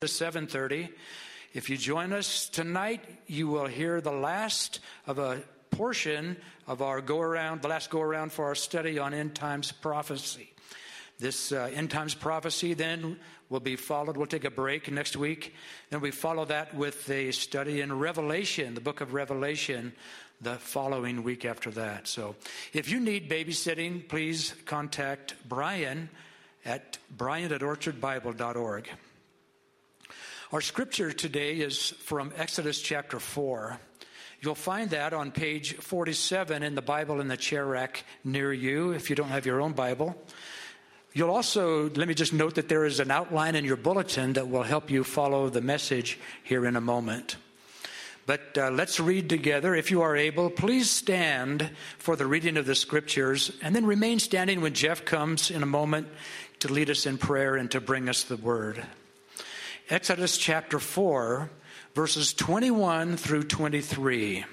to 7:30. If you join us tonight, you will hear the last of a portion of our the last go-around for our study on end times prophecy. This end times prophecy then will be followed. We'll take a break next week. Then we follow that with a study in Revelation, the book of Revelation, the following week after that. So if you need babysitting, please contact Brian at orchardbible.org. Our scripture today is from Exodus chapter 4. You'll find that on page 47 in the Bible in the chair rack near you if you don't have your own Bible. You'll also, let me just note that there is an outline in your bulletin that will help you follow the message here in a moment. But let's read together. If you are able, please stand for the reading of the scriptures and then remain standing when Jeff comes in a moment to lead us in prayer and to bring us the word. Exodus chapter 4, verses 21 through 23.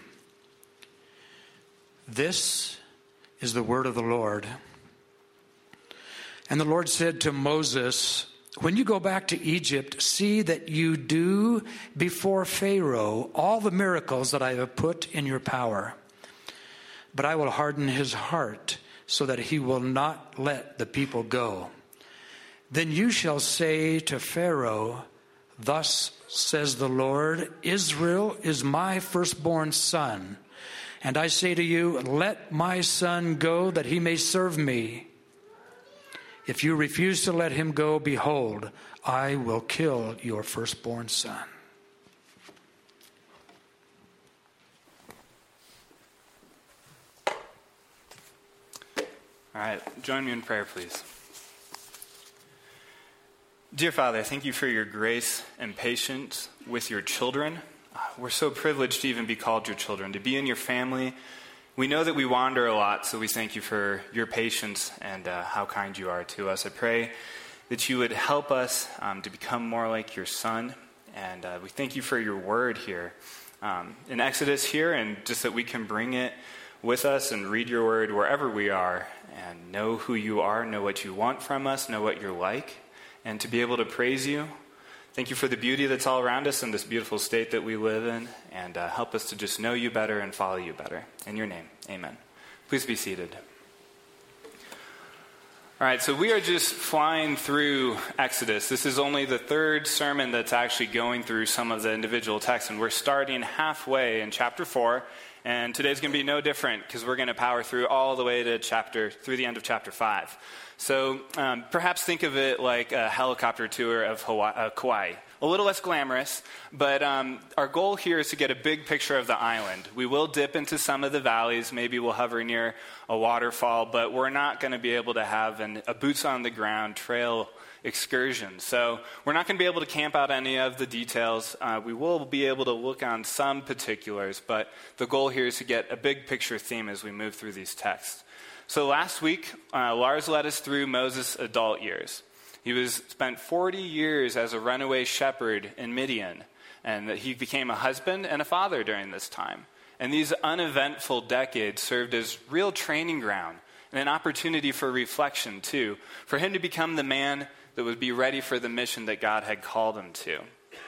This is the word of the Lord. And the Lord said to Moses, "When you go back to Egypt, see that you do before Pharaoh all the miracles that I have put in your power. But I will harden his heart so that he will not let the people go. Then you shall say to Pharaoh, 'Thus says the Lord, Israel is my firstborn son. And I say to you, let my son go that he may serve me. If you refuse to let him go, behold, I will kill your firstborn son.'" All right, join me in prayer, please. Dear Father, thank you for your grace and patience with your children. We're so privileged to even be called your children, to be in your family. We know that we wander a lot, so we thank you for your patience and how kind you are to us. I pray that you would help us to become more like your Son, and we thank you for your word here in Exodus here, and just that we can bring it with us and read your word wherever we are and know who you are, know what you want from us, know what you're like, and to be able to praise you. Thank you for the beauty that's all around us in this beautiful state that we live in, and help us to just know you better and follow you better. In your name, amen. Please be seated. All right, so we are just flying through Exodus. This is only the third sermon that's actually going through some of the individual texts, and we're starting halfway in chapter 4, and today's going to be no different because we're going to power through all the way to through the end of chapter 5. So perhaps think of it like a helicopter tour of Kauai. A little less glamorous, but our goal here is to get a big picture of the island. We will dip into some of the valleys. Maybe we'll hover near a waterfall, but we're not going to be able to have a boots-on-the-ground trail excursion. So we're not going to be able to camp out any of the details. We will be able to look on some particulars, but the goal here is to get a big picture theme as we move through these texts. So last week, Lars led us through Moses' adult years. He spent 40 years as a runaway shepherd in Midian, and he became a husband and a father during this time. And these uneventful decades served as real training ground and an opportunity for reflection, too, for him to become the man that would be ready for the mission that God had called him to.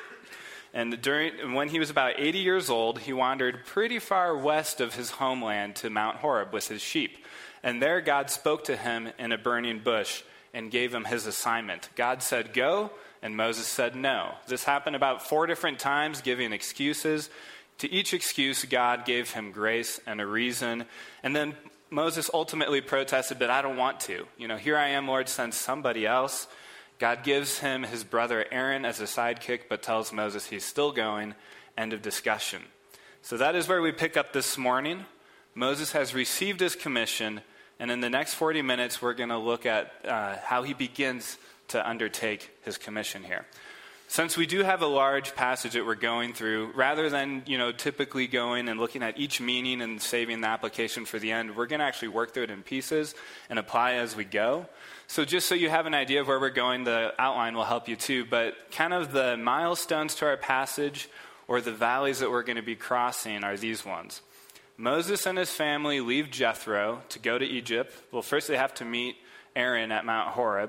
And when he was about 80 years old, he wandered pretty far west of his homeland to Mount Horeb with his sheep. And there God spoke to him in a burning bush and gave him his assignment. God said, "Go," and Moses said, "No." This happened about 4 different times, giving excuses. To each excuse, God gave him grace and a reason. And then Moses ultimately protested, "But I don't want to. Here I am, Lord, send somebody else." God gives him his brother Aaron as a sidekick, but tells Moses he's still going. End of discussion. So that is where we pick up this morning. Moses has received his commission, and in the next 40 minutes, we're going to look at how he begins to undertake his commission here. Since we do have a large passage that we're going through, rather than typically going and looking at each meaning and saving the application for the end, we're going to actually work through it in pieces and apply as we go. So just so you have an idea of where we're going, the outline will help you too, but kind of the milestones to our passage or the valleys that we're going to be crossing are these ones. Moses and his family leave Jethro to go to Egypt. Well, first they have to meet Aaron at Mount Horeb.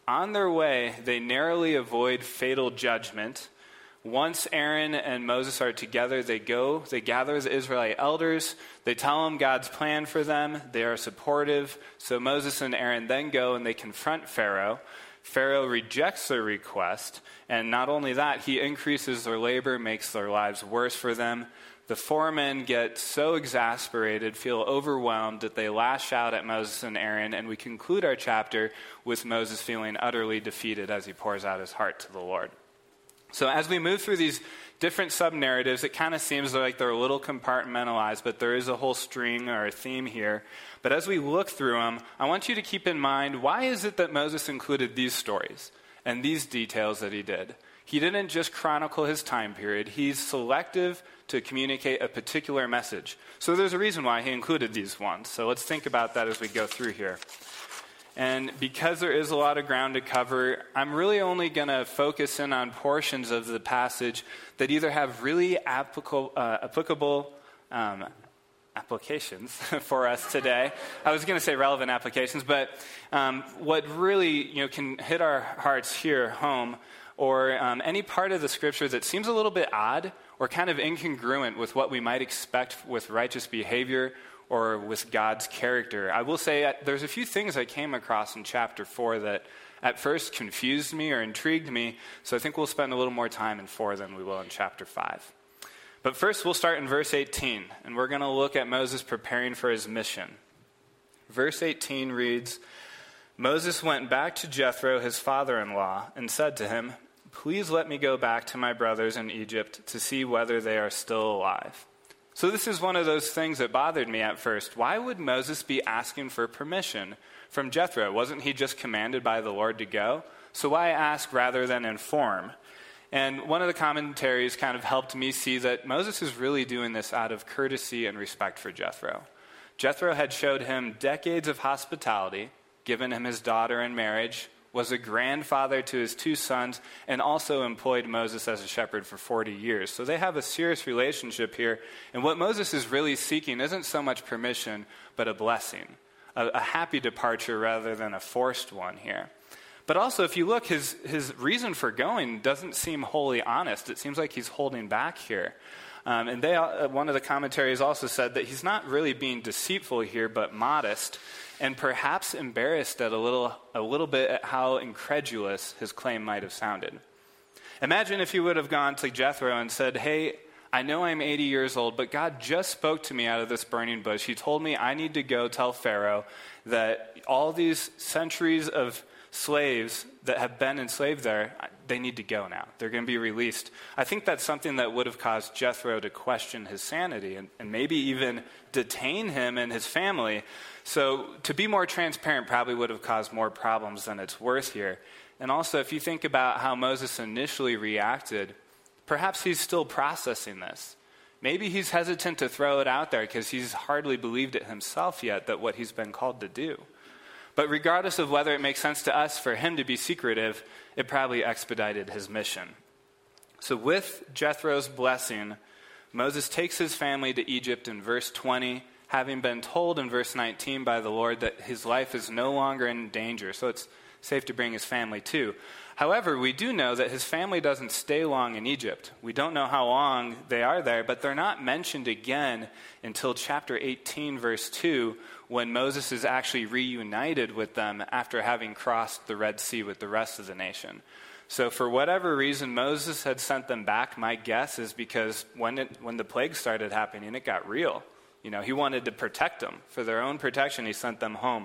On their way, they narrowly avoid fatal judgment. Once Aaron and Moses are together, they gather the Israelite elders, they tell them God's plan for them, they are supportive. So Moses and Aaron then go and they confront Pharaoh. Pharaoh rejects their request, and not only that, he increases their labor, makes their lives worse for them. The four men get so exasperated, feel overwhelmed, that they lash out at Moses and Aaron, and we conclude our chapter with Moses feeling utterly defeated as he pours out his heart to the Lord. So as we move through these different sub-narratives, it kind of seems like they're a little compartmentalized, but there is a whole string or a theme here. But as we look through them, I want you to keep in mind, why is it that Moses included these stories and these details that he did? He didn't just chronicle his time period. He's selective to communicate a particular message. So there's a reason why he included these ones. So let's think about that as we go through here. And because there is a lot of ground to cover, I'm really only going to focus in on portions of the passage that either have really applicable applications for us today. I was going to say relevant applications, but what really can hit our hearts here home, or any part of the scripture that seems a little bit odd or kind of incongruent with what we might expect with righteous behavior or with God's character. I will say there's a few things I came across in chapter 4 that at first confused me or intrigued me, so I think we'll spend a little more time in 4 than we will in chapter 5. But first, we'll start in verse 18, and we're going to look at Moses preparing for his mission. Verse 18 reads, Moses went back to Jethro, his father-in-law, and said to him, "Please let me go back to my brothers in Egypt to see whether they are still alive." So this is one of those things that bothered me at first. Why would Moses be asking for permission from Jethro? Wasn't he just commanded by the Lord to go? So why ask rather than inform? And one of the commentaries kind of helped me see that Moses is really doing this out of courtesy and respect for Jethro. Jethro had showed him decades of hospitality, given him his daughter in marriage, was a grandfather to his 2 sons, and also employed Moses as a shepherd for 40 years. So they have a serious relationship here. And what Moses is really seeking isn't so much permission, but a blessing, a happy departure rather than a forced one here. But also, if you look, his reason for going doesn't seem wholly honest. It seems like he's holding back here. And one of the commentaries also said that he's not really being deceitful here, but modest, and perhaps embarrassed at a little bit at how incredulous his claim might have sounded. Imagine if you would have gone to Jethro and said, "Hey, I know I'm 80 years old, but God just spoke to me out of this burning bush. He told me I need to go tell Pharaoh that all these centuries of slaves that have been enslaved there, they need to go now. They're going to be released." I think that's something that would have caused Jethro to question his sanity and maybe even detain him and his family. So to be more transparent probably would have caused more problems than it's worth here. And also, if you think about how Moses initially reacted, perhaps he's still processing this. Maybe he's hesitant to throw it out there because he's hardly believed it himself yet that what he's been called to do. But regardless of whether it makes sense to us for him to be secretive, it probably expedited his mission. So with Jethro's blessing, Moses takes his family to Egypt in verse 20, having been told in verse 19 by the Lord that his life is no longer in danger. So it's safe to bring his family too. However, we do know that his family doesn't stay long in Egypt. We don't know how long they are there, but they're not mentioned again until chapter 18, verse 2, when Moses is actually reunited with them after having crossed the Red Sea with the rest of the nation. So for whatever reason Moses had sent them back, my guess is because when the plague started happening, it got real. He wanted to protect them. For their own protection, he sent them home.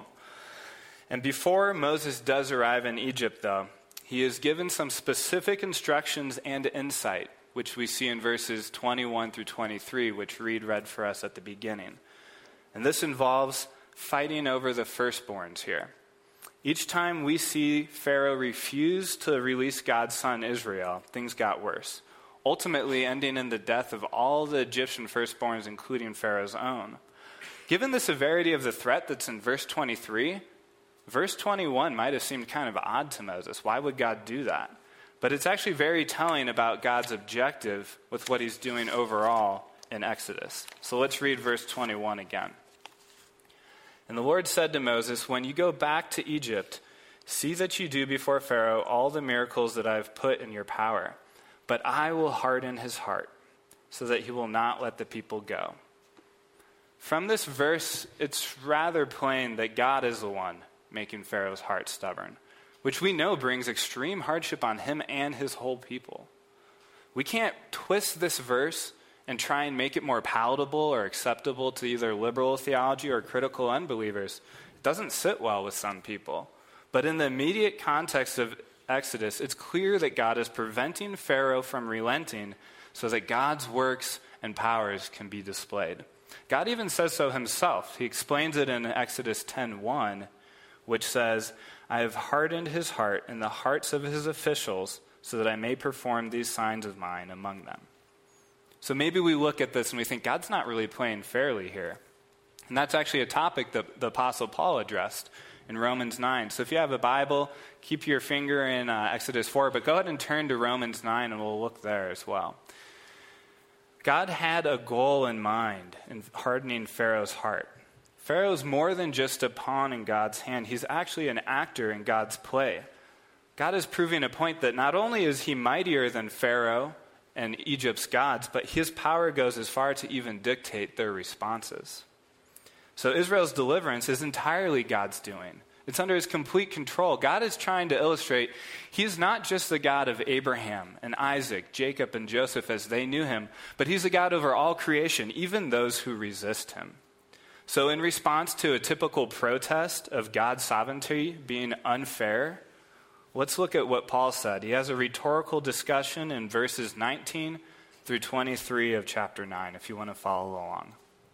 And before Moses does arrive in Egypt, though, he is given some specific instructions and insight, which we see in verses 21 through 23, which Reed read for us at the beginning. And this involves fighting over the firstborns here. Each time we see Pharaoh refuse to release God's son Israel, things got worse, ultimately ending in the death of all the Egyptian firstborns, including Pharaoh's own. Given the severity of the threat that's in verse 23, verse 21 might have seemed kind of odd to Moses. Why would God do that? But it's actually very telling about God's objective with what he's doing overall in Exodus. So let's read verse 21 again. And the Lord said to Moses, "When you go back to Egypt, See that you do before Pharaoh all the miracles that I have put in your power. But I will harden his heart so that he will not let the people go. From this verse, it's rather plain that God is the one making Pharaoh's heart stubborn, which we know brings extreme hardship on him and his whole people. We can't twist this verse and try and make it more palatable or acceptable to either liberal theology or critical unbelievers. It doesn't sit well with some people. But in the immediate context of Exodus, it's clear that God is preventing Pharaoh from relenting so that God's works and powers can be displayed. God even says so himself. He explains it in Exodus 10:1, which says, I have hardened his heart and the hearts of his officials so that I may perform these signs of mine among them. So maybe we look at this and we think God's not really playing fairly here. And that's actually a topic that the Apostle Paul addressed in Romans 9. So if you have a Bible, keep your finger in Exodus 4, but go ahead and turn to Romans 9 and we'll look there as well. God had a goal in mind in hardening Pharaoh's heart. Pharaoh's more than just a pawn in God's hand. He's actually an actor in God's play. God is proving a point that not only is he mightier than Pharaoh and Egypt's gods, but his power goes as far to even dictate their responses. So Israel's deliverance is entirely God's doing. It's under his complete control. God is trying to illustrate he's not just the God of Abraham and Isaac, Jacob and Joseph as they knew him, but he's the God over all creation, even those who resist him. So in response to a typical protest of God's sovereignty being unfair, let's look at what Paul said. He has a rhetorical discussion in verses 19 through 23 of chapter 9, if you want to follow along.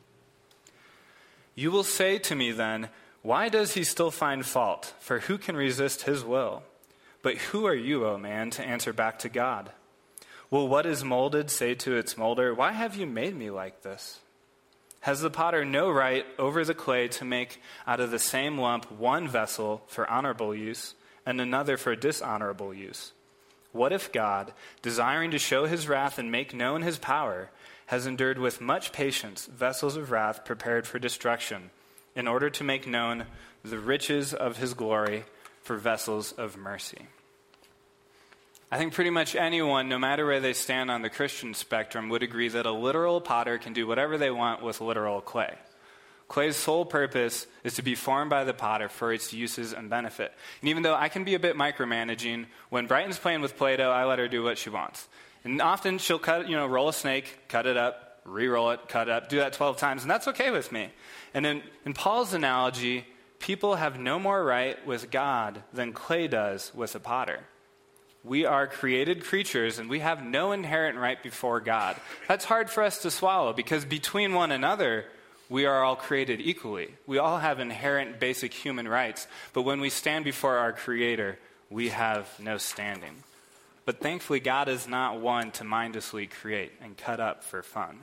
You will say to me then, why does he still find fault? For who can resist his will? But who are you, O man, to answer back to God? Will what is molded say to its molder, why have you made me like this? Has the potter no right over the clay to make out of the same lump one vessel for honorable use and another for dishonorable use? What if God, desiring to show his wrath and make known his power, has endured with much patience vessels of wrath prepared for destruction, in order to make known the riches of his glory for vessels of mercy? I think pretty much anyone, no matter where they stand on the Christian spectrum, would agree that a literal potter can do whatever they want with literal clay. Clay's sole purpose is to be formed by the potter for its uses and benefit. And even though I can be a bit micromanaging, when Brighton's playing with Play-Doh, I let her do what she wants. And often she'll roll a snake, cut it up, re-roll it, cut it up, do that 12 times, and that's okay with me. And in Paul's analogy, people have no more right with God than clay does with a potter. We are created creatures, and we have no inherent right before God. That's hard for us to swallow, because between one another, we are all created equally. We all have inherent basic human rights, but when we stand before our Creator, we have no standing. But thankfully, God is not one to mindlessly create and cut up for fun.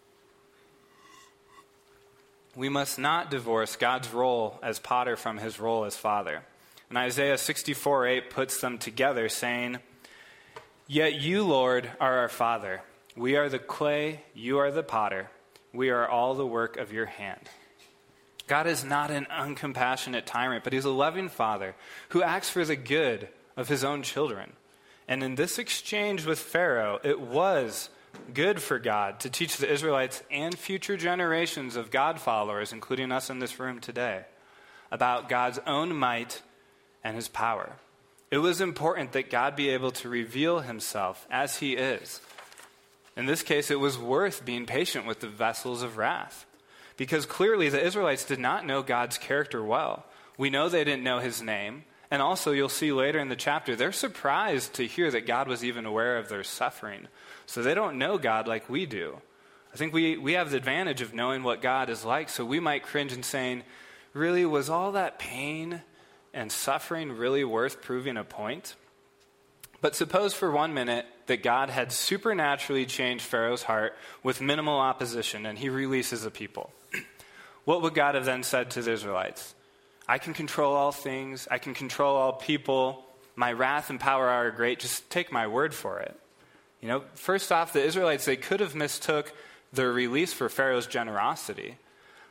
We must not divorce God's role as potter from his role as father. And Isaiah 64:8 puts them together, saying, Yet you, Lord, are our Father. We are the clay, you are the potter. We are all the work of your hand. God is not an uncompassionate tyrant, but he's a loving father who acts for the good of his own children. And in this exchange with Pharaoh, it was good for God to teach the Israelites and future generations of God followers, including us in this room today, about God's own might and his power. It was important that God be able to reveal himself as he is. In this case, it was worth being patient with the vessels of wrath, because clearly the Israelites did not know God's character well. We know they didn't know his name. And also, you'll see later in the chapter, they're surprised to hear that God was even aware of their suffering. So they don't know God like we do. I think we have the advantage of knowing what God is like, so we might cringe and saying, really, was all that pain and suffering really worth proving a point? But suppose for 1 minute that God had supernaturally changed Pharaoh's heart with minimal opposition, and he releases a people. What would God have then said to the Israelites? I can control all things. I can control all people. My wrath and power are great. Just take my word for it. First off, the Israelites, they could have mistook their release for Pharaoh's generosity.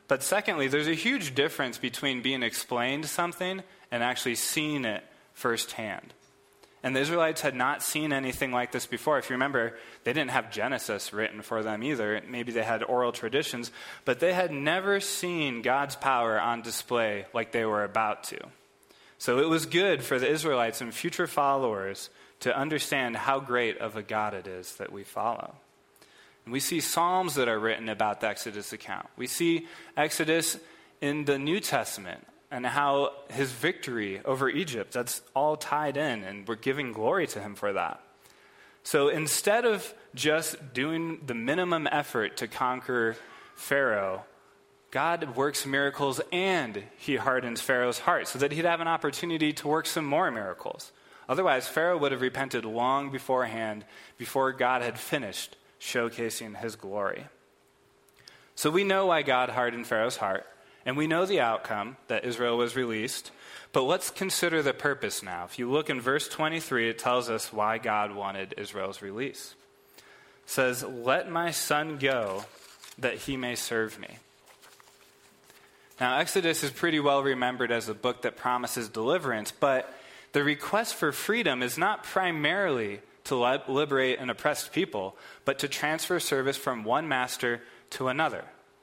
But secondly, there's a huge difference between being explained something and actually seeing it firsthand. And the Israelites had not seen anything like this before. If you remember, they didn't have Genesis written for them either. Maybe they had oral traditions, but they had never seen God's power on display like they were about to. So it was good for the Israelites and future followers to understand how great of a God it is that we follow. And we see Psalms that are written about the Exodus account. We see Exodus in the New Testament and how his victory over Egypt, that's all tied in, and we're giving glory to him for that. So instead of just doing the minimum effort to conquer Pharaoh, God works miracles and he hardens Pharaoh's heart so that he'd have an opportunity to work some more miracles. Otherwise, Pharaoh would have repented long beforehand, before God had finished showcasing his glory. So we know why God hardened Pharaoh's heart, and we know the outcome, that Israel was released. But let's consider the purpose now. If you look in verse 23, it tells us why God wanted Israel's release. It says, "Let my son go, that he may serve me." Now, Exodus is pretty well remembered as a book that promises deliverance, but the request for freedom is not primarily to liberate an oppressed people, but to transfer service from one master to another.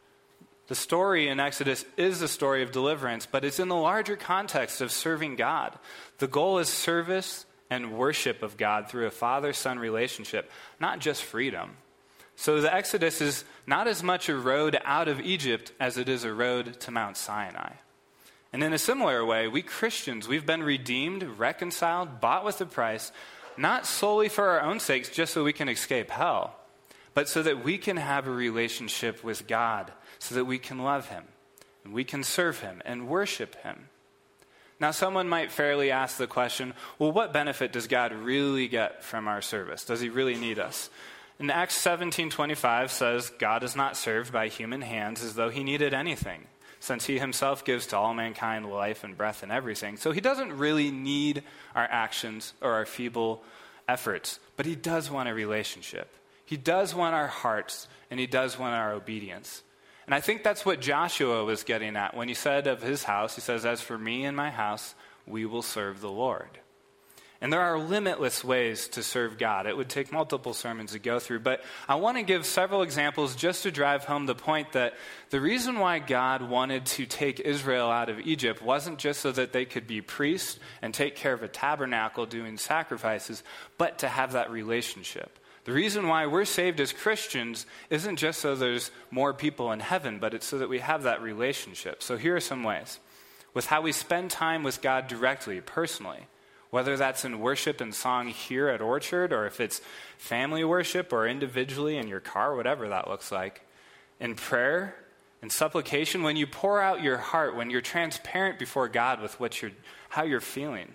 The story in Exodus is the story of deliverance, but it's in the larger context of serving God. The goal is service and worship of God through a father-son relationship, not just freedom. So the Exodus is not as much a road out of Egypt as it is a road to Mount Sinai. And in a similar way, we Christians, we've been redeemed, reconciled, bought with a price, not solely for our own sakes, just so we can escape hell, but so that we can have a relationship with God, so that we can love him, and we can serve him and worship him. Now, someone might fairly ask the question, well, what benefit does God really get from our service? Does he really need us? And Acts 17:25 says, "God is not served by human hands as though he needed anything, since he himself gives to all mankind life and breath and everything." So he doesn't really need our actions or our feeble efforts, but he does want a relationship. He does want our hearts, and he does want our obedience. And I think that's what Joshua was getting at when he said of his house, he says, "As for me and my house, we will serve the Lord." And there are limitless ways to serve God. It would take multiple sermons to go through, but I want to give several examples just to drive home the point that the reason why God wanted to take Israel out of Egypt wasn't just so that they could be priests and take care of a tabernacle doing sacrifices, but to have that relationship. The reason why we're saved as Christians isn't just so there's more people in heaven, but it's so that we have that relationship. So here are some ways. With how we spend time with God directly, personally, whether that's in worship and song here at Orchard, or if it's family worship or individually in your car, whatever that looks like. In prayer, in supplication, when you pour out your heart, when you're transparent before God with how you're feeling.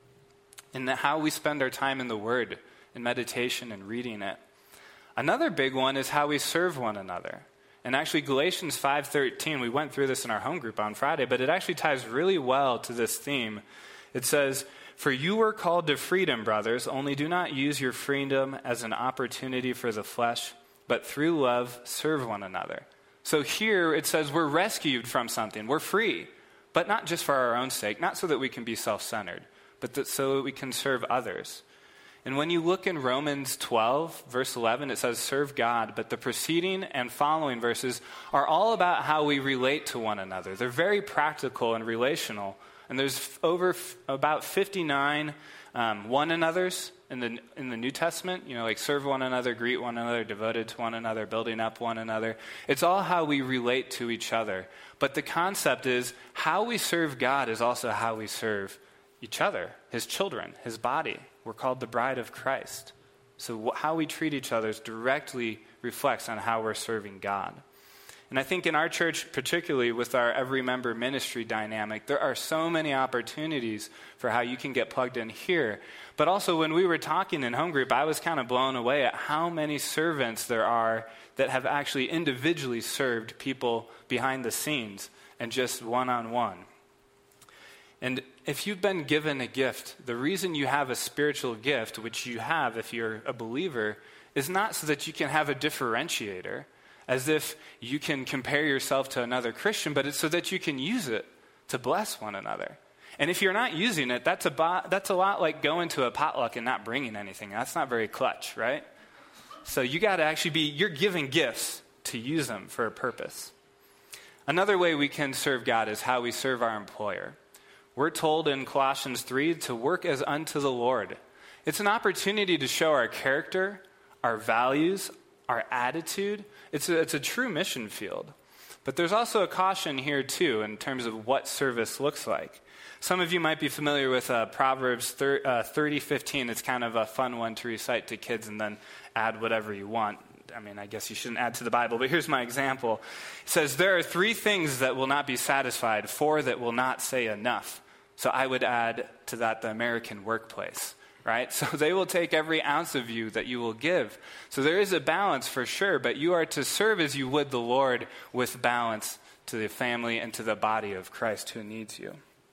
And how we spend our time in the Word, in meditation and reading it. Another big one is how we serve one another. And actually, Galatians 5:13, we went through this in our home group on Friday, but it actually ties really well to this theme. It says, "For you were called to freedom, brothers, only do not use your freedom as an opportunity for the flesh, but through love serve one another." So here it says we're rescued from something. We're free, but not just for our own sake, not so that we can be self-centered, but so that we can serve others. And when you look in Romans 12, verse 11, it says, "Serve God," but the preceding and following verses are all about how we relate to one another. They're very practical and relational. And there's about 59 one another's in the New Testament, like serve one another, greet one another, devoted to one another, building up one another. It's all how we relate to each other. But the concept is how we serve God is also how we serve each other, his children, his body. We're called the bride of Christ. So how we treat each other directly reflects on how we're serving God. And I think in our church, particularly with our every member ministry dynamic, there are so many opportunities for how you can get plugged in here. But also when we were talking in home group, I was kind of blown away at how many servants there are that have actually individually served people behind the scenes and just one-on-one. And if you've been given a gift, the reason you have a spiritual gift, which you have if you're a believer, is not so that you can have a differentiator. as if you can compare yourself to another Christian, but it's so that you can use it to bless one another. And if you're not using it, that's a lot like going to a potluck and not bringing anything. That's not very clutch, right? So you got to actually you're giving gifts to use them for a purpose. Another way we can serve God is how we serve our employer. We're told in Colossians 3 to work as unto the Lord. It's an opportunity to show our character, our values, our attitude. It's a true mission field. But there's also a caution here, too, in terms of what service looks like. Some of you might be familiar with Proverbs 30:15. It's kind of a fun one to recite to kids and then add whatever you want. I mean, I guess you shouldn't add to the Bible, but here's my example. It says, there are 3 things that will not be satisfied, 4 that will not say enough. So I would add to that the American workplace, right? So they will take every ounce of you that you will give. So there is a balance for sure, but you are to serve as you would the Lord with balance to the family and to the body of Christ who needs you.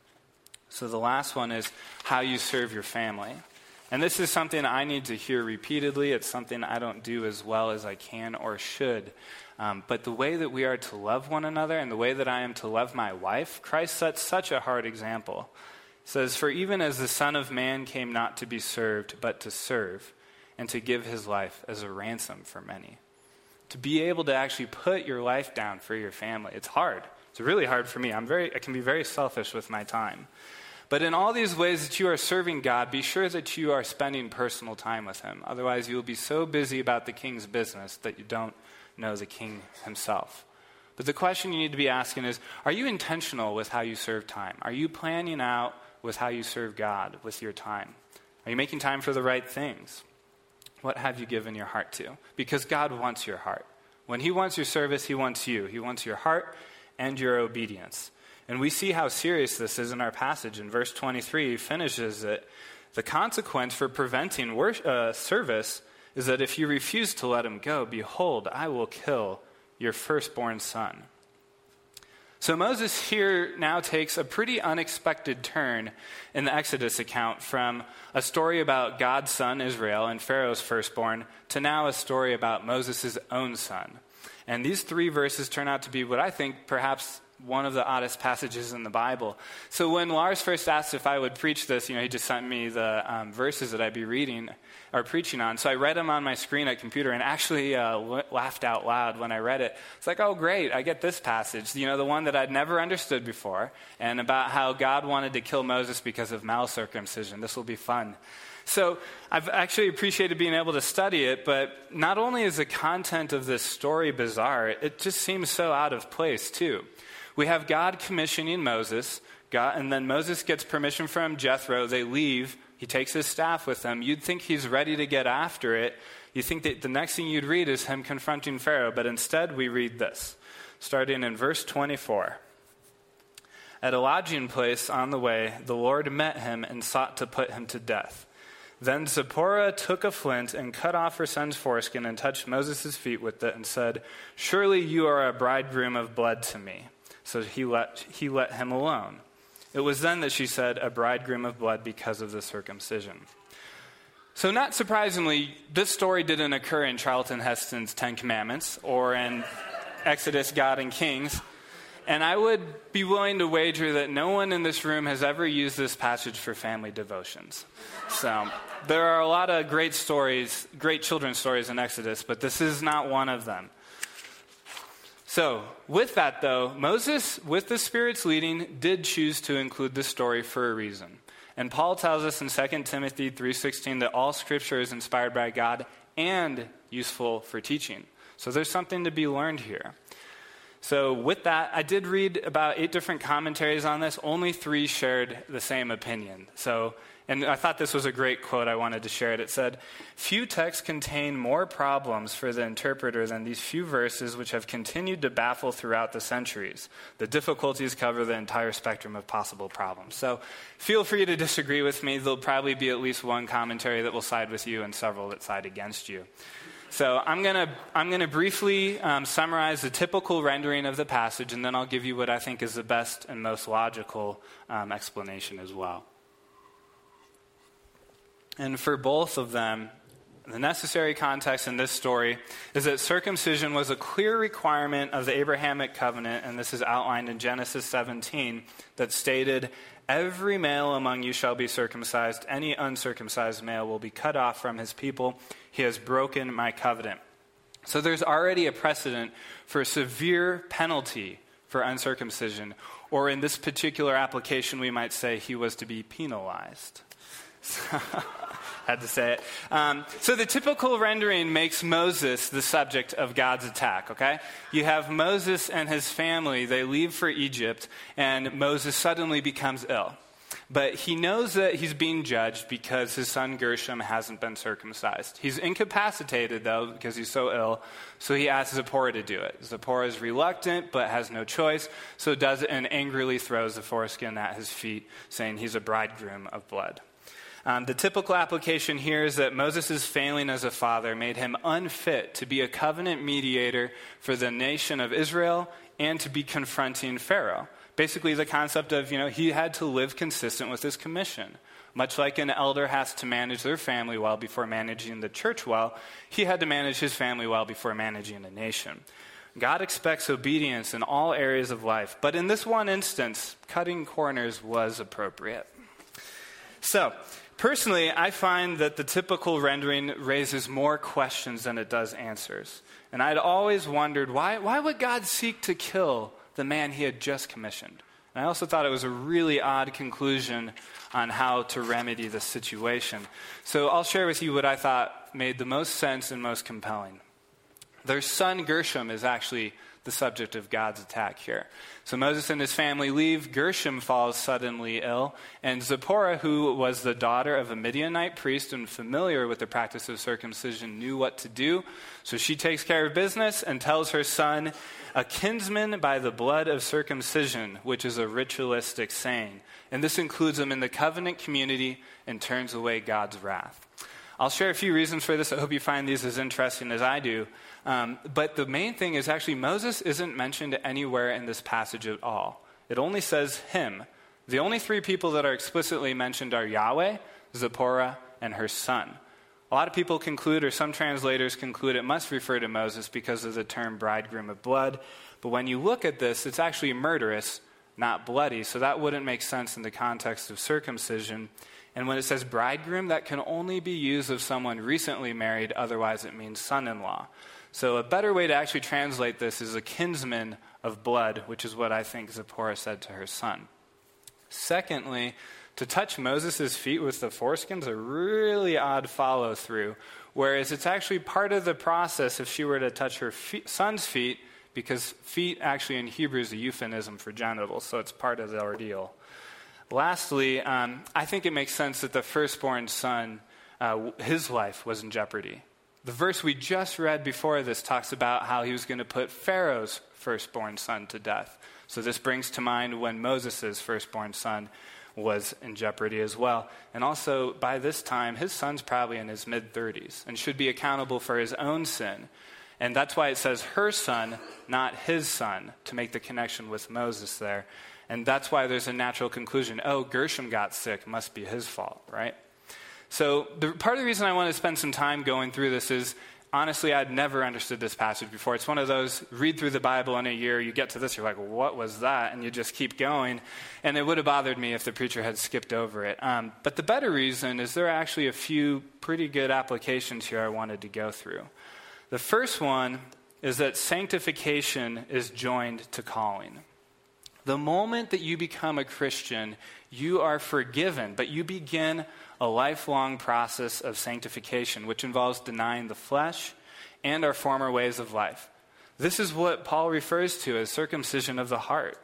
So the last one is how you serve your family. And this is something I need to hear repeatedly. It's something I don't do as well as I can or should. But the way that we are to love one another and the way that I am to love my wife, Christ sets such a hard example. He says, for even as the Son of Man came not to be served, but to serve, and to give his life as a ransom for many. To be able to actually put your life down for your family. It's hard. It's really hard for me. I can be very selfish with my time. But in all these ways that you are serving God, be sure that you are spending personal time with him. Otherwise, you will be so busy about the king's business that you don't know the king himself. But the question you need to be asking is, are you intentional with how you serve time? Are you planning out with how you serve God with your time? Are you making time for the right things? What have you given your heart to? Because God wants your heart. When he wants your service, he wants you. He wants your heart and your obedience. And we see how serious this is in our passage. In verse 23, he finishes it. The consequence for preventing service is that if you refuse to let him go, behold, I will kill your firstborn son. So Moses here now takes a pretty unexpected turn in the Exodus account from a story about God's son, Israel, and Pharaoh's firstborn, to now a story about Moses' own son. And these 3 verses turn out to be what I think perhaps one of the oddest passages in the Bible. So when Lars first asked if I would preach this, he just sent me the verses that I'd be reading or preaching on. So I read them on my screen at computer and actually laughed out loud when I read it. It's like, oh, great, I get this passage, the one that I'd never understood before, and about how God wanted to kill Moses because of malcircumcision. This will be fun. So I've actually appreciated being able to study it, but not only is the content of this story bizarre, it just seems so out of place too. We have God commissioning Moses, and then Moses gets permission from Jethro. They leave. He takes his staff with him. You'd think he's ready to get after it. You think that the next thing you'd read is him confronting Pharaoh, but instead we read this, starting in verse 24. At a lodging place on the way, the Lord met him and sought to put him to death. Then Zipporah took a flint and cut off her son's foreskin and touched Moses' feet with it and said, surely you are a bridegroom of blood to me. So he let him alone. It was then that she said, a bridegroom of blood because of the circumcision. So not surprisingly, this story didn't occur in Charlton Heston's 10 Commandments or in Exodus, God, and Kings. And I would be willing to wager that no one in this room has ever used this passage for family devotions. So there are a lot of great stories, great children's stories in Exodus, but this is not one of them. So, with that though, Moses, with the Spirit's leading, did choose to include this story for a reason. And Paul tells us in 2 Timothy 3:16 that all Scripture is inspired by God and useful for teaching. So there's something to be learned here. So with that, I did read about 8 different commentaries on this. Only 3 shared the same opinion. And I thought this was a great quote. I wanted to share it. It said, few texts contain more problems for the interpreter than these few verses which have continued to baffle throughout the centuries. The difficulties cover the entire spectrum of possible problems. So feel free to disagree with me. There'll probably be at least one commentary that will side with you and several that side against you. So I'm gonna briefly summarize the typical rendering of the passage, and then I'll give you what I think is the best and most logical explanation as well. And for both of them, The necessary context in this story is that circumcision was a clear requirement of the Abrahamic covenant, and this is outlined in Genesis 17, that stated, "Every male among you shall be circumcised. Any uncircumcised male will be cut off from his people. He has broken my covenant." So there's already a precedent for a severe penalty for uncircumcision, or in this particular application, we might say he was to be penalized. Had to say it. So the typical rendering makes Moses the subject of God's attack, okay? You have Moses and his family. They leave for Egypt, and Moses suddenly becomes ill. But he knows that he's being judged because his son Gershom hasn't been circumcised. He's incapacitated, though, because he's so ill, so he asks Zipporah to do it. Zipporah is reluctant, but has no choice, so does it and angrily throws the foreskin at his feet, saying he's a bridegroom of blood. The typical application here is that Moses' failing as a father made him unfit to be a covenant mediator for the nation of Israel and to be confronting Pharaoh. Basically, the concept of, he had to live consistent with his commission. Much like an elder has to manage their family well before managing the church well, he had to manage his family well before managing a nation. God expects obedience in all areas of life, but in this one instance, cutting corners was appropriate. So, personally, I find that the typical rendering raises more questions than it does answers. And I'd always wondered, why would God seek to kill the man he had just commissioned? And I also thought it was a really odd conclusion on how to remedy the situation. So I'll share with you what I thought made the most sense and most compelling. Their son Gershom is actually the subject of God's attack here. So Moses and his family leave. Gershom falls suddenly ill. And Zipporah, who was the daughter of a Midianite priest and familiar with the practice of circumcision, knew what to do. So she takes care of business and tells her son, "A kinsman by the blood of circumcision," which is a ritualistic saying. And this includes him in the covenant community and turns away God's wrath. I'll share a few reasons for this. I hope you find these as interesting as I do. But the main thing is actually Moses isn't mentioned anywhere in this passage at all. It only says him. The only three people that are explicitly mentioned are Yahweh, Zipporah, and her son. A lot of people conclude, or some translators conclude, it must refer to Moses because of the term bridegroom of blood. But when you look at this, it's actually murderous, not bloody. So that wouldn't make sense in the context of circumcision. And when it says bridegroom, that can only be used of someone recently married, otherwise it means son-in-law. So a better way to actually translate this is a kinsman of blood, which is what I think Zipporah said to her son. Secondly, to touch Moses' feet with the foreskin is a really odd follow-through, whereas it's actually part of the process if she were to touch her son's feet, because feet actually in Hebrew is a euphemism for genitals, so it's part of the ordeal. Lastly, I think it makes sense that the firstborn son, his life was in jeopardy. The verse we just read before this talks about how he was going to put Pharaoh's firstborn son to death. So this brings to mind when Moses' firstborn son was in jeopardy as well. And also, by this time, his son's probably in his mid-30s and should be accountable for his own sin. And that's why it says her son, not his son, to make the connection with Moses there. And that's why there's a natural conclusion. Oh, Gershom got sick. Must be his fault, right? So part of the reason I want to spend some time going through this is, honestly, I'd never understood this passage before. It's one of those, read through the Bible in a year, you get to this, you're like, what was that? And you just keep going. And it would have bothered me if the preacher had skipped over it. But the better reason is there are actually a few pretty good applications here I wanted to go through. The first one is that sanctification is joined to calling. The moment that you become a Christian, you are forgiven, but you begin a lifelong process of sanctification, which involves denying the flesh and our former ways of life. This is what Paul refers to as circumcision of the heart.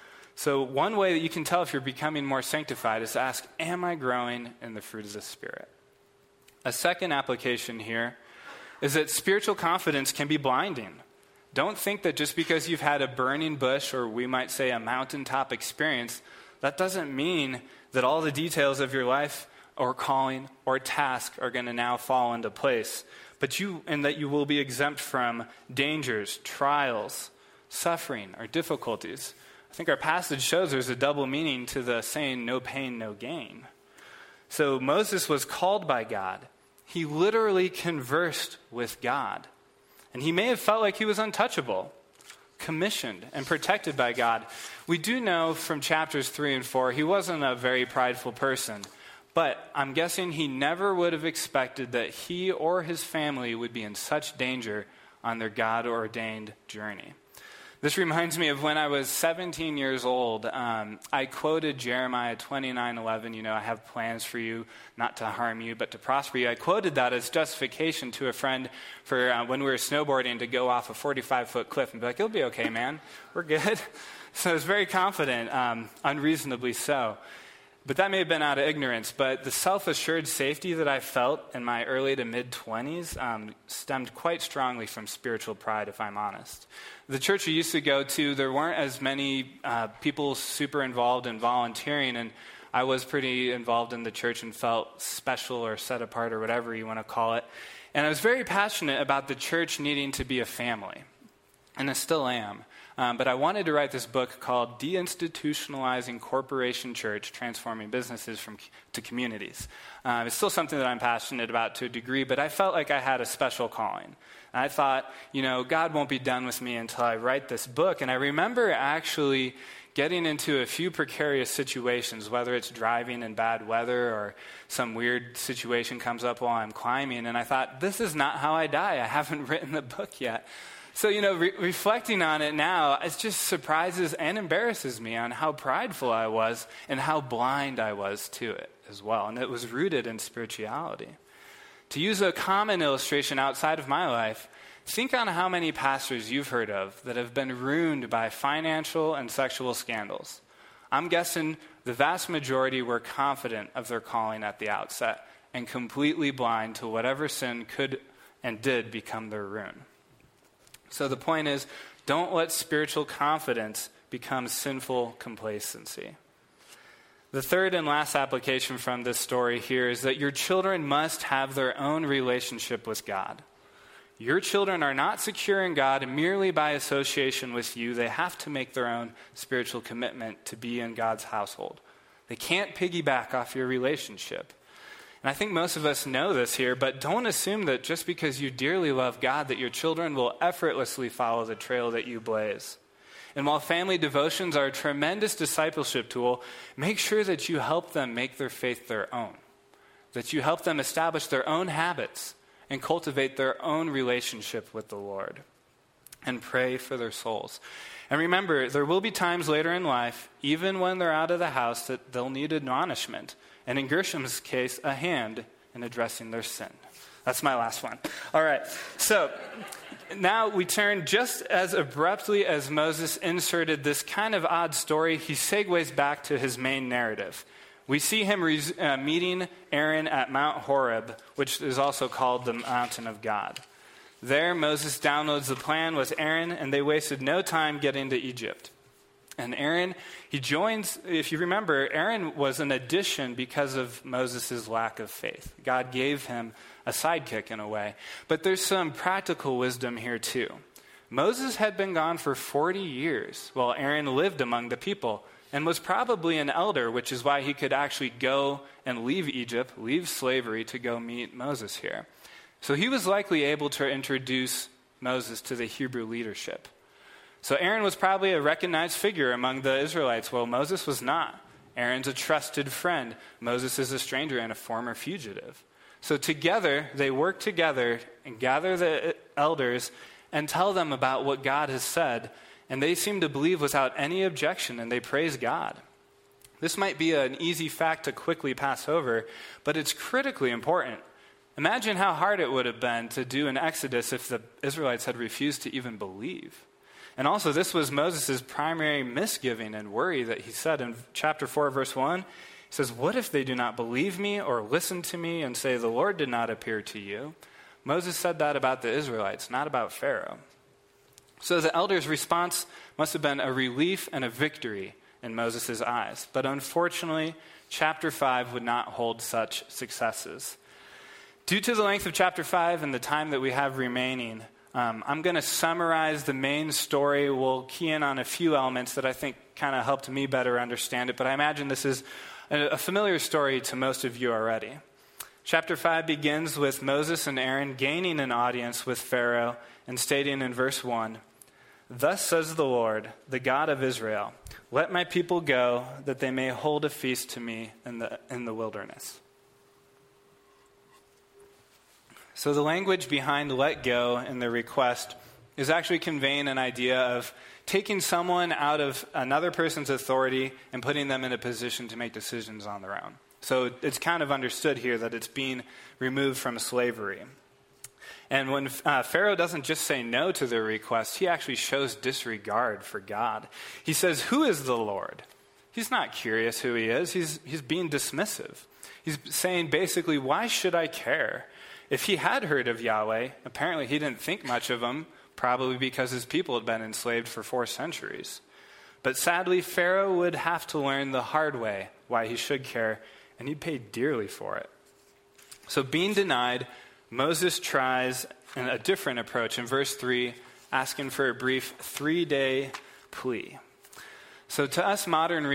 So one way that you can tell if you're becoming more sanctified is to ask, am I growing in the fruit of the Spirit? A second application here is that spiritual confidence can be blinding. Don't think that just because you've had a burning bush, or we might say a mountaintop experience, that doesn't mean that all the details of your life or calling or task are going to now fall into place. And that you will be exempt from dangers, trials, suffering, or difficulties. I think our passage shows there's a double meaning to the saying, no pain, no gain. So Moses was called by God, He literally conversed with God. And he may have felt like he was untouchable, commissioned and protected by God. We do know from chapters 3 and 4, he wasn't a very prideful person. But I'm guessing he never would have expected that he or his family would be in such danger on their God-ordained journey. This reminds me of when I was 17 years old. I quoted Jeremiah 29:11, I have plans for you, not to harm you, but to prosper you. I quoted that as justification to a friend for when we were snowboarding to go off a 45-foot cliff and be like, it'll be okay, man. We're good. So I was very confident, unreasonably so. But that may have been out of ignorance, but the self-assured safety that I felt in my early to mid-20s stemmed quite strongly from spiritual pride, if I'm honest. The church we used to go to, there weren't as many people super involved in volunteering, and I was pretty involved in the church and felt special or set apart or whatever you want to call it. And I was very passionate about the church needing to be a family, and I still am. But I wanted to write this book called Deinstitutionalizing Corporation Church, Transforming Businesses to Communities. It's still something that I'm passionate about to a degree, but I felt like I had a special calling. And I thought, God won't be done with me until I write this book. And I remember actually getting into a few precarious situations, whether it's driving in bad weather or some weird situation comes up while I'm climbing. And I thought, this is not how I die. I haven't written the book yet. So, reflecting on it now, it just surprises and embarrasses me on how prideful I was and how blind I was to it as well. And it was rooted in spirituality. To use a common illustration outside of my life, think on how many pastors you've heard of that have been ruined by financial and sexual scandals. I'm guessing the vast majority were confident of their calling at the outset and completely blind to whatever sin could and did become their ruin. So the point is, don't let spiritual confidence become sinful complacency. The third and last application from this story here is that your children must have their own relationship with God. Your children are not secure in God merely by association with you. They have to make their own spiritual commitment to be in God's household. They can't piggyback off your relationship. And I think most of us know this here, but don't assume that just because you dearly love God that your children will effortlessly follow the trail that you blaze. And while family devotions are a tremendous discipleship tool, make sure that you help them make their faith their own, that you help them establish their own habits and cultivate their own relationship with the Lord, and pray for their souls. And remember, there will be times later in life, even when they're out of the house, that they'll need admonishment. And in Gersham's case, a hand in addressing their sin. That's my last one. All right, so now we turn just as abruptly as Moses inserted this kind of odd story, he segues back to his main narrative. We see him meeting Aaron at Mount Horeb, which is also called the Mountain of God. There, Moses downloads the plan with Aaron, and they wasted no time getting to Egypt. And Aaron, he joins, if you remember, Aaron was an addition because of Moses' lack of faith. God gave him a sidekick in a way. But there's some practical wisdom here too. Moses had been gone for 40 years while Aaron lived among the people and was probably an elder, which is why he could actually go and leave Egypt, leave slavery to go meet Moses here. So he was likely able to introduce Moses to the Hebrew leadership. So Aaron was probably a recognized figure among the Israelites, while Moses was not. Aaron's a trusted friend. Moses is a stranger and a former fugitive. So together, they work together and gather the elders and tell them about what God has said, and they seem to believe without any objection, and they praise God. This might be an easy fact to quickly pass over, but it's critically important. Imagine how hard it would have been to do an exodus if the Israelites had refused to even believe. And also, this was Moses' primary misgiving and worry that he said in chapter 4, verse 1. He says, "What if they do not believe me or listen to me and say, 'The Lord did not appear to you'?" Moses said that about the Israelites, not about Pharaoh. So the elders' response must have been a relief and a victory in Moses' eyes. But unfortunately, chapter 5 would not hold such successes. Due to the length of chapter 5 and the time that we have remaining, I'm going to summarize the main story. We'll key in on a few elements that I think kind of helped me better understand it, but I imagine this is a familiar story to most of you already. Chapter 5 begins with Moses and Aaron gaining an audience with Pharaoh and stating in verse 1, "Thus says the Lord, the God of Israel, let my people go, that they may hold a feast to me in the wilderness." So the language behind "let go" in the request is actually conveying an idea of taking someone out of another person's authority and putting them in a position to make decisions on their own. So it's kind of understood here that it's being removed from slavery. And when Pharaoh doesn't just say no to their request, he actually shows disregard for God. He says, "Who is the Lord?" He's not curious who he is. He's being dismissive. He's saying basically, why should I care? If he had heard of Yahweh, apparently he didn't think much of him, probably because his people had been enslaved for 4 centuries. But sadly, Pharaoh would have to learn the hard way why he should care, and he'd pay dearly for it. So being denied, Moses tries a different approach in verse 3, asking for a brief 3-day plea. So to us modern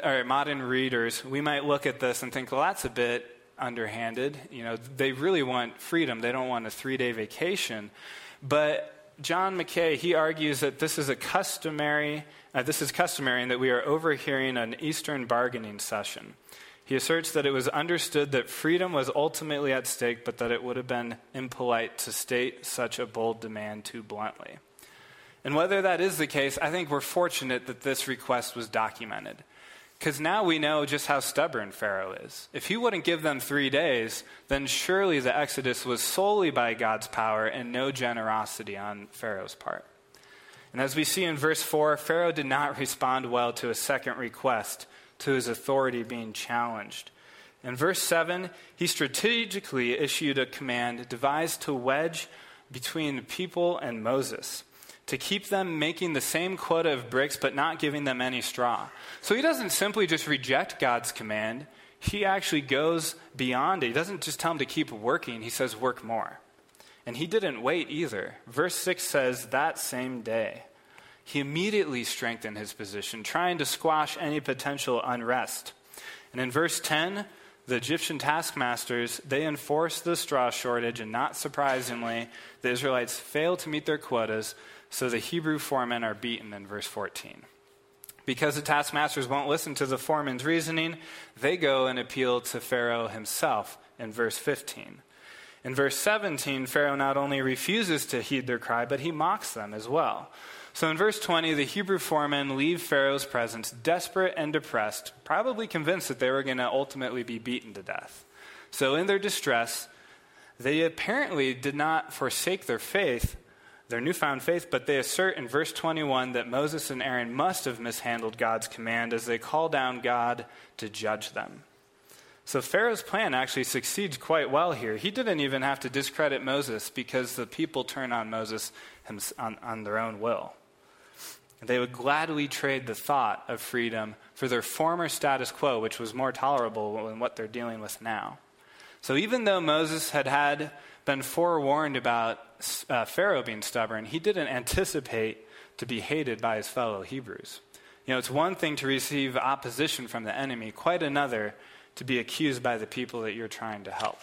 readers, we might look at this and think, well, that's a bit underhanded. They really want freedom. They don't want a 3-day vacation. But John Mackay, he argues that this is customary and that we are overhearing an Eastern bargaining session. He asserts that it was understood that freedom was ultimately at stake, but that it would have been impolite to state such a bold demand too bluntly. And whether that is the case, I think we're fortunate that this request was documented. Because now we know just how stubborn Pharaoh is. If he wouldn't give them 3 days, then surely the Exodus was solely by God's power and no generosity on Pharaoh's part. And as we see in verse 4, Pharaoh did not respond well to a second request, to his authority being challenged. In verse 7, he strategically issued a command devised to wedge between the people and Moses, to keep them making the same quota of bricks but not giving them any straw. So he doesn't simply just reject God's command. He actually goes beyond it. He doesn't just tell them to keep working. He says, work more. And he didn't wait either. Verse 6 says, that same day, he immediately strengthened his position, trying to squash any potential unrest. And in verse 10, the Egyptian taskmasters, they enforced the straw shortage, and not surprisingly, the Israelites failed to meet their quotas, so the Hebrew foremen are beaten in verse 14. Because the taskmasters won't listen to the foreman's reasoning, they go and appeal to Pharaoh himself in verse 15. In verse 17, Pharaoh not only refuses to heed their cry, but he mocks them as well. So in verse 20, the Hebrew foremen leave Pharaoh's presence desperate and depressed, probably convinced that they were going to ultimately be beaten to death. So in their distress, they apparently did not forsake their faith, their newfound faith, but they assert in verse 21 that Moses and Aaron must have mishandled God's command as they call down God to judge them. So Pharaoh's plan actually succeeds quite well here. He didn't even have to discredit Moses because the people turn on Moses on their own will. They would gladly trade the thought of freedom for their former status quo, which was more tolerable than what they're dealing with now. So even though Moses had been forewarned about Pharaoh being stubborn, he didn't anticipate to be hated by his fellow Hebrews. It's one thing to receive opposition from the enemy, quite another to be accused by the people that you're trying to help.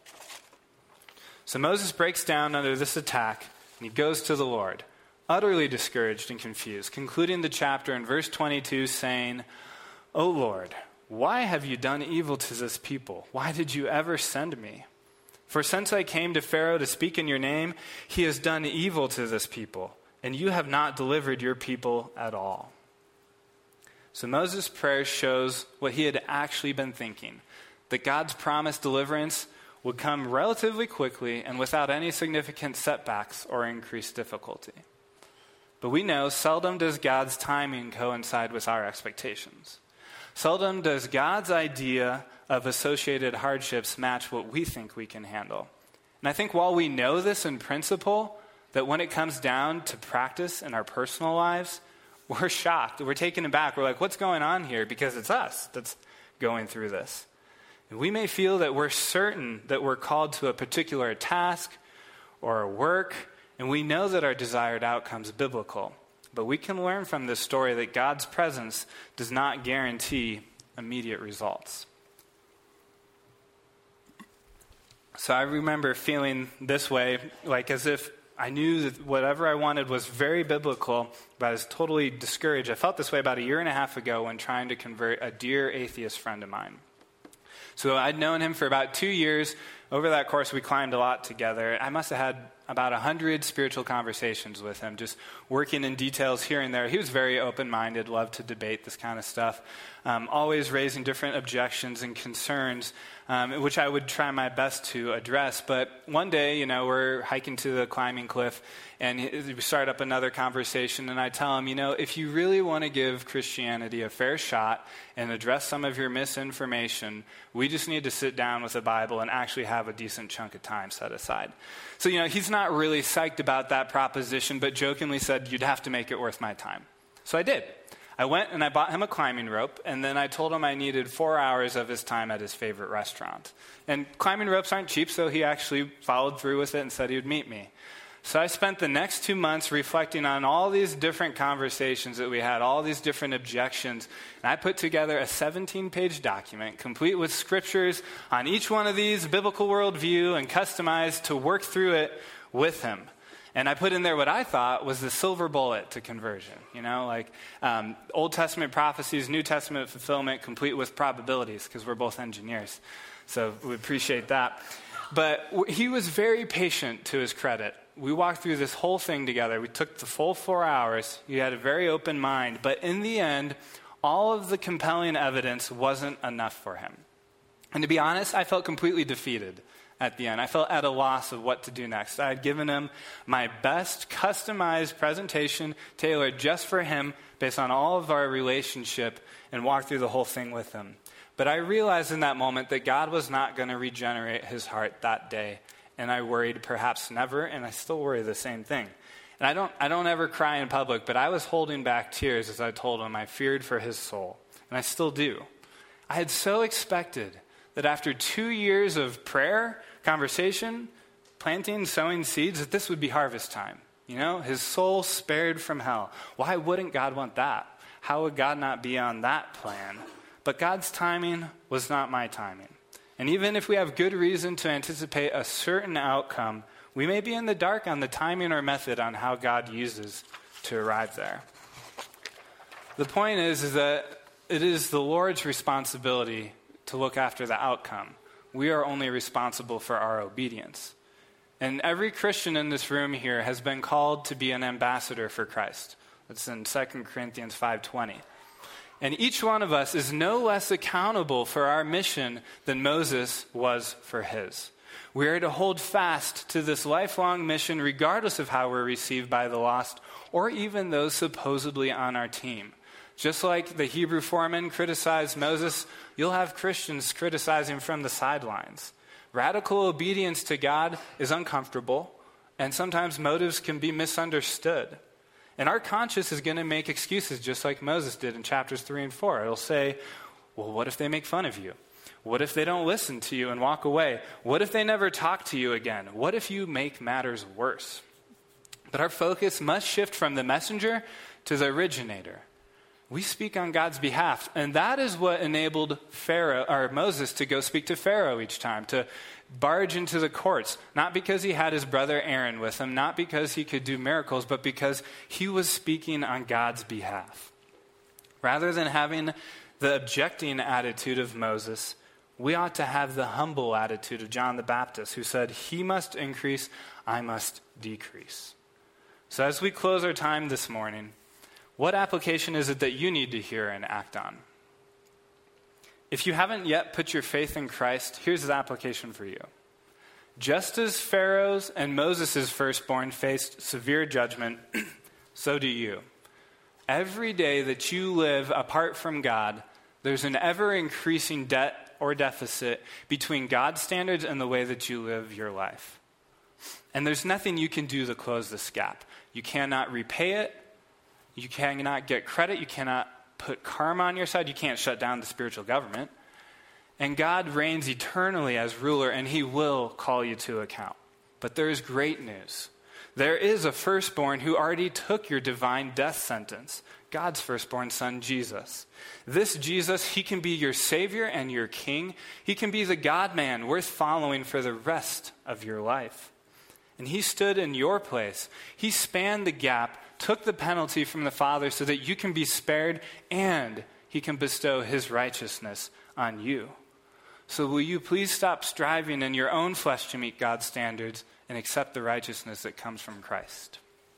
So Moses breaks down under this attack, and he goes to the Lord, utterly discouraged and confused, concluding the chapter in verse 22 saying, "O Lord, why have you done evil to this people? Why did you ever send me? For since I came to Pharaoh to speak in your name, he has done evil to this people, and you have not delivered your people at all." So Moses' prayer shows what he had actually been thinking, that God's promised deliverance would come relatively quickly and without any significant setbacks or increased difficulty. But we know seldom does God's timing coincide with our expectations. Seldom does God's idea of associated hardships match what we think we can handle. And I think while we know this in principle, that when it comes down to practice in our personal lives, we're shocked. We're taken aback. We're like, what's going on here? Because it's us that's going through this. And we may feel that we're certain that we're called to a particular task or a work, and we know that our desired outcome is biblical. But we can learn from this story that God's presence does not guarantee immediate results. So I remember feeling this way, like as if I knew that whatever I wanted was very biblical, but I was totally discouraged. I felt this way about a year and a half ago when trying to convert a dear atheist friend of mine. So I'd known him for about 2 years. Over that course, we climbed a lot together. I must have had about 100 spiritual conversations with him, just working in details here and there. He was very open-minded, loved to debate this kind of stuff, always raising different objections and concerns, which I would try my best to address. But one day, we're hiking to the climbing cliff, and we start up another conversation, and I tell him, if you really want to give Christianity a fair shot and address some of your misinformation, we just need to sit down with the Bible and actually have a decent chunk of time set aside. So, he's not really psyched about that proposition, but jokingly said, you'd have to make it worth my time. So I did. I went and I bought him a climbing rope, and then I told him I needed 4 hours of his time at his favorite restaurant. And climbing ropes aren't cheap, so he actually followed through with it and said he would meet me. So I spent the next 2 months reflecting on all these different conversations that we had, all these different objections, and I put together a 17-page document complete with scriptures on each one of these, biblical worldview, and customized to work through it with him. And I put in there what I thought was the silver bullet to conversion, Old Testament prophecies, New Testament fulfillment, complete with probabilities, because we're both engineers. So we appreciate that. But he was very patient, to his credit. We walked through this whole thing together. We took the full 4 hours. He had a very open mind. But in the end, all of the compelling evidence wasn't enough for him. And to be honest, I felt completely defeated at the end. I felt at a loss of what to do next. I had given him my best customized presentation tailored just for him based on all of our relationship and walked through the whole thing with him. But I realized in that moment that God was not going to regenerate his heart that day. And I worried perhaps never, and I still worry the same thing. And I don't ever cry in public, but I was holding back tears as I told him I feared for his soul. And I still do. I had so expected that after 2 years of prayer, conversation, planting, sowing seeds, that this would be harvest time. His soul spared from hell. Why wouldn't God want that? How would God not be on that plan? But God's timing was not my timing. And even if we have good reason to anticipate a certain outcome, we may be in the dark on the timing or method on how God uses to arrive there. The point is that it is the Lord's responsibility to look after the outcome. We are only responsible for our obedience. And every Christian in this room here has been called to be an ambassador for Christ. That's in 2 Corinthians 5:20. And each one of us is no less accountable for our mission than Moses was for his. We are to hold fast to this lifelong mission regardless of how we're received by the lost or even those supposedly on our team. Just like the Hebrew foreman criticized Moses, you'll have Christians criticizing from the sidelines. Radical obedience to God is uncomfortable, and sometimes motives can be misunderstood. And our conscience is going to make excuses just like Moses did in chapters 3 and 4. It'll say, well, what if they make fun of you? What if they don't listen to you and walk away? What if they never talk to you again? What if you make matters worse? But our focus must shift from the messenger to the originator. We speak on God's behalf, and that is what enabled Moses to go speak to Pharaoh each time, to barge into the courts, not because he had his brother Aaron with him, not because he could do miracles, but because he was speaking on God's behalf. Rather than having the objecting attitude of Moses, we ought to have the humble attitude of John the Baptist, who said, "He must increase, I must decrease." So as we close our time this morning, what application is it that you need to hear and act on? If you haven't yet put your faith in Christ, here's the application for you. Just as Pharaoh's and Moses' firstborn faced severe judgment, so do you. Every day that you live apart from God, there's an ever-increasing debt or deficit between God's standards and the way that you live your life. And there's nothing you can do to close this gap. You cannot repay it. You cannot get credit. You cannot put karma on your side. You can't shut down the spiritual government. And God reigns eternally as ruler, and he will call you to account. But there is great news. There is a firstborn who already took your divine death sentence. God's firstborn son, Jesus. This Jesus, he can be your Savior and your King. He can be the God-man worth following for the rest of your life. And he stood in your place. He spanned the gap, took the penalty from the Father so that you can be spared, and he can bestow his righteousness on you. So will you please stop striving in your own flesh to meet God's standards and accept the righteousness that comes from Christ?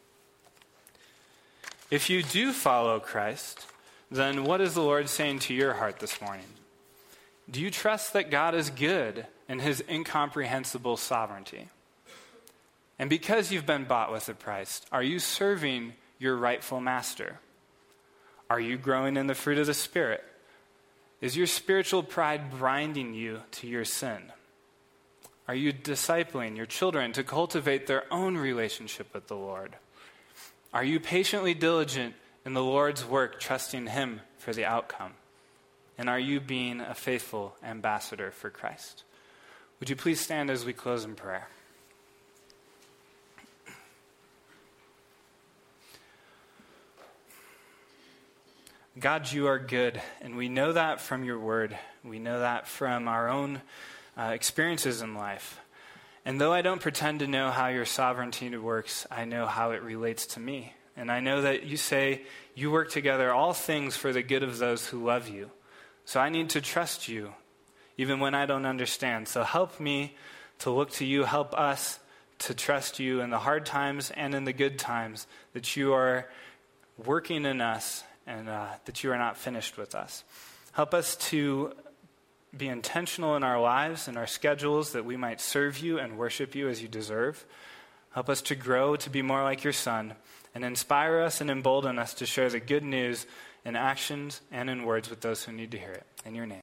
If you do follow Christ, then what is the Lord saying to your heart this morning? Do you trust that God is good in his incomprehensible sovereignty? And because you've been bought with a price, are you serving your rightful master? Are you growing in the fruit of the Spirit? Is your spiritual pride blinding you to your sin? Are you discipling your children to cultivate their own relationship with the Lord? Are you patiently diligent in the Lord's work, trusting him for the outcome? And are you being a faithful ambassador for Christ? Would you please stand as we close in prayer? God, you are good, and we know that from your word. We know that from our own experiences in life. And though I don't pretend to know how your sovereignty works, I know how it relates to me. And I know that you say you work together all things for the good of those who love you. So I need to trust you, even when I don't understand. So help me to look to you. Help us to trust you in the hard times and in the good times, that you are working in us and that you are not finished with us. Help us to be intentional in our lives and our schedules, that we might serve you and worship you as you deserve. Help us to grow to be more like your Son, and inspire us and embolden us to share the good news in actions and in words with those who need to hear it. In your name.